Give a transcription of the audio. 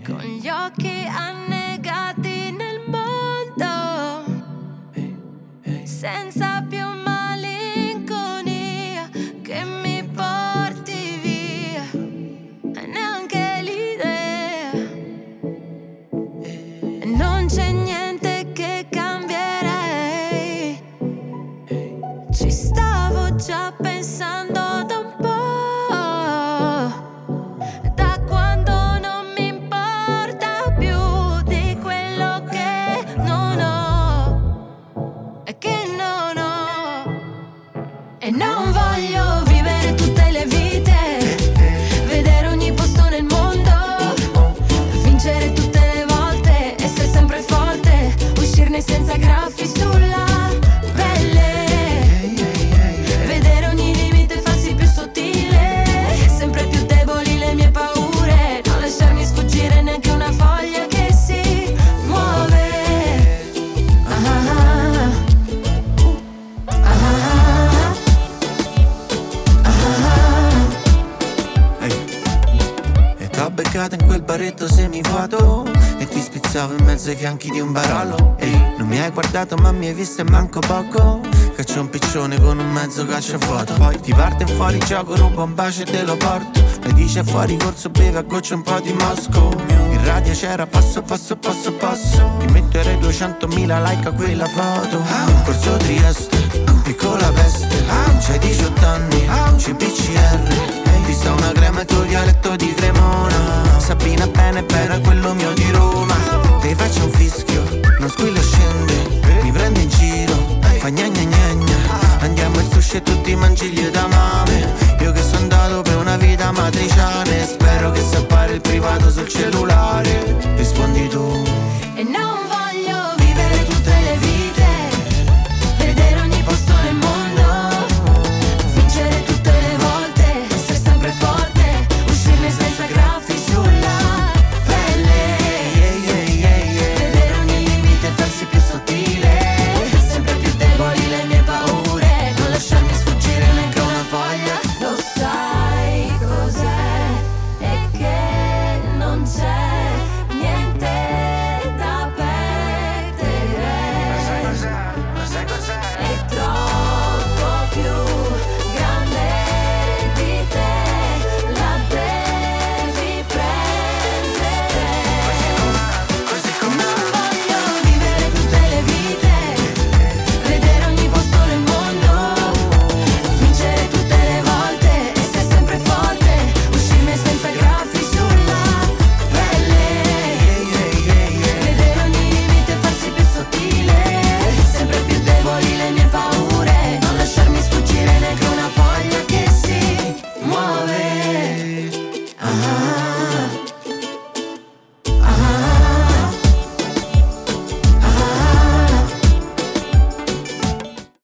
con gli occhi annegati nel mondo, senza più malinconia che mi porti via, e neanche l'idea, e non c'è niente che cambierei. Ci stavo già pensando da un po', da quando non mi importa più di quello che non ho e che non ho. E non voglio vivere tutte le vite, vedere ogni posto nel mondo, vincere tutte le volte, essere sempre forte, uscirne senza graffi sulla pelle, vedere ogni limite farsi più sottile, sempre più deboli le mie paure, non lasciarmi sfuggire neanche una foglia che si muove. Ah, ah, ah, ah, Ehi. E t'ho beccato in quel baretto semivuoto e ti spizzavo in mezzo ai fianchi di un barolo. Ehi, non mi hai guardato ma mi hai visto e manco poco. Caccio un piccione con un mezzo cacciavuoto. Poi ti parte fuori gioco, rubo un bacio e te lo porto. Mi dice fuori corso, beve a goccia un po' di Mosco. In radio c'era passo, passo, passo, passo. Ti metterei 200.000 like a quella foto. Corso Trieste, piccola peste. C'hai 18 anni, CPCR. Ti sta una crema, il tuo dialetto di Cremona. Sabina bene bene, quello mio di Roma. Ti faccio un fischio, non squillo scende. Mi prende in giro, fa gna gna gna gna. Andiamo in sushi e tutti mangi gli edamame. Io che sono andato per una vita matriciana e spero che si appare il privato sul cellulare.